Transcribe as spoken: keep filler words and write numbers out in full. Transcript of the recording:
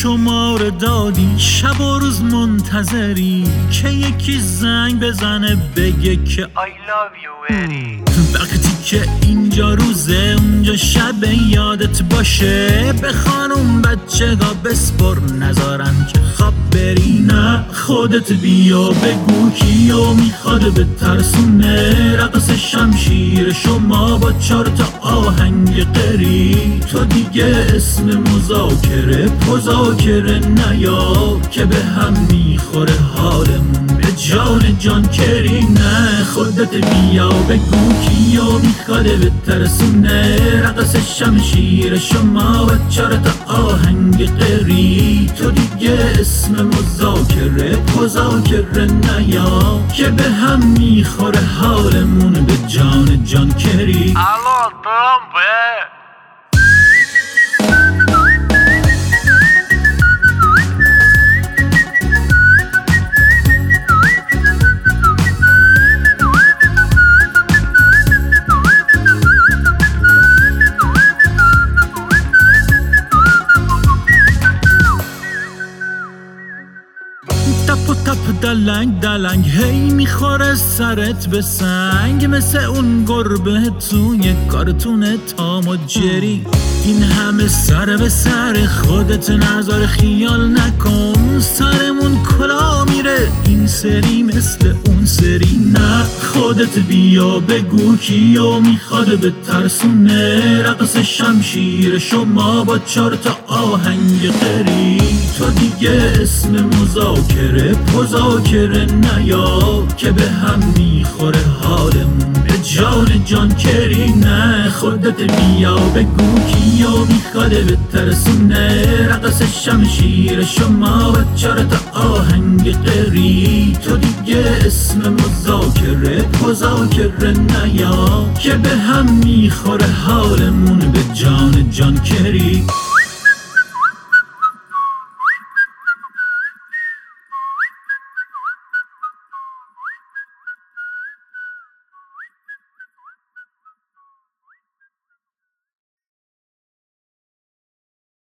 شماره دادی، شب و روز منتظری که یکی زنگ بزنه بگه که I love you very. وقتی که اینجا روزه اونجا شب یادت باشه، به خانوم بچه ها بسپر نذارن که خواب بری. نه خودت بیا بگو کیو میخواد به ترسونه، رقص شمشیر شما با چار تا آهنگ قری. تو دیگه اسم مذاکره مذاکره نیا که به هم میخوره حالمون به جان جان کری. نه خودت بیا بگو کیو میخواد به ترسونه، رقص شمشیر شما با چار تا آهنگ قری. تو دیگه اسم مذاکره مذاکره نیا که به هم میخوره حالمون به جان جان کری. الو دامبه تپ و تپ دلنگ دلنگ هی میخوره سرت به سنگ، مثل اون گربه توی کارتون تام و جری. این همه سر به سر خودت نذار خیال نکن، سرمون کلا میره این سری مثل اون سری. نه خودت بیا بگو کیو میخواد به ترسونه، رقص شمشیر شما با چار تا آهنگ قری. تو دیگه اسم مذاکره مذاکره نیا که به هم میخوره حالمون به جان جان کری. نه خودت بیا بگو کیو میخواد به ترسونه، رقص شمشیر شما با چار تا آهنگ قری. تو دیگه اسم مذاکره مذاکره نیا که به هم میخوره حالمون به جان جان کری.